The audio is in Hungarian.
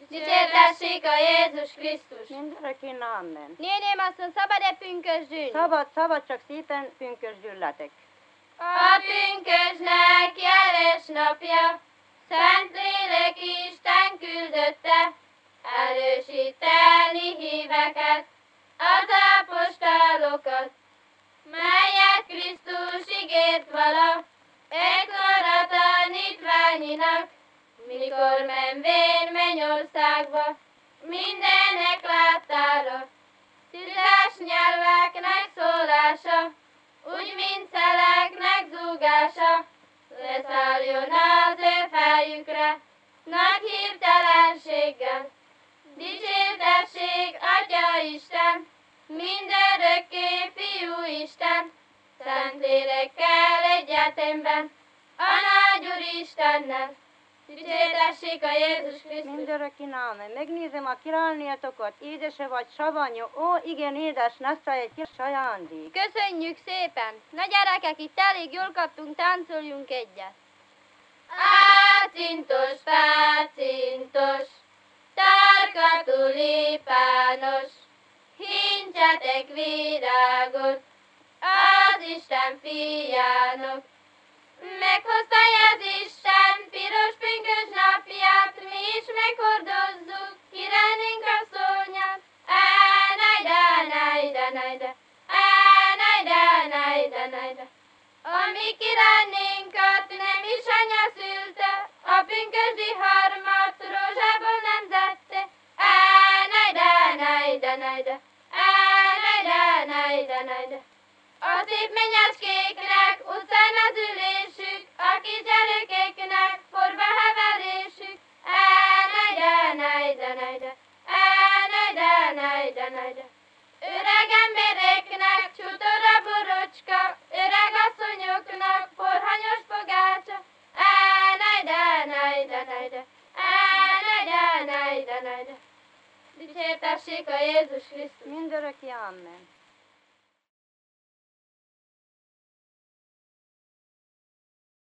Dicsértessék a Jézus Krisztus! Mindörökké amen. Néném asszony, szabad-e pünkösdülni? Szabad, csak szépen pünkösdülletek. A pünkösnek jeles napja, Szentlélek Isten küldötte, erősíteni híveket, az apostolokat, melyet Krisztus ígért vala, ekkor a tanítványinak, mikor menvén mennyországba, mindennek láttára, tüzes nyelveknek szólása, úgy, mint szeleknek zúgása, leszálljon az ő fejükre, nagy hirtelenséggel. Dicsértessék, Atya Isten, mindörökké Fiú Isten, Szentlélekkel egyetemben, a nagy Úr Istennel. Dicsértessék a Jézus Krisztus! Mindörökké amen. Megnézem a királnétokat, édese vagy savanyú. Ó, igen, édes, Nasza egy kis ajándék. Köszönjük szépen! Na gyerekek, itt elég jól kaptunk, táncoljunk egyet. Ácintos, pácintos, tarka tulipános, hincsetek virágot az Isten fiának. Meghozta az Isten piros pünkös napját, mi is meghordozzuk királynénk asszonyát. Ánájda, a mi királynénkat nem is anya szülte, a pünkösdi harmat rózsából nemzette. Ánájda, a szép mennyecskéknek utcán az ülésük, a kis gyerökéknek forba heverésük. Ánájda, öreg embereknek csutor a borocska, öreg asszonyoknak porhanyos pogácsa. Ánájda, dicsértessék a Jézus Krisztus! Mindörökké amen.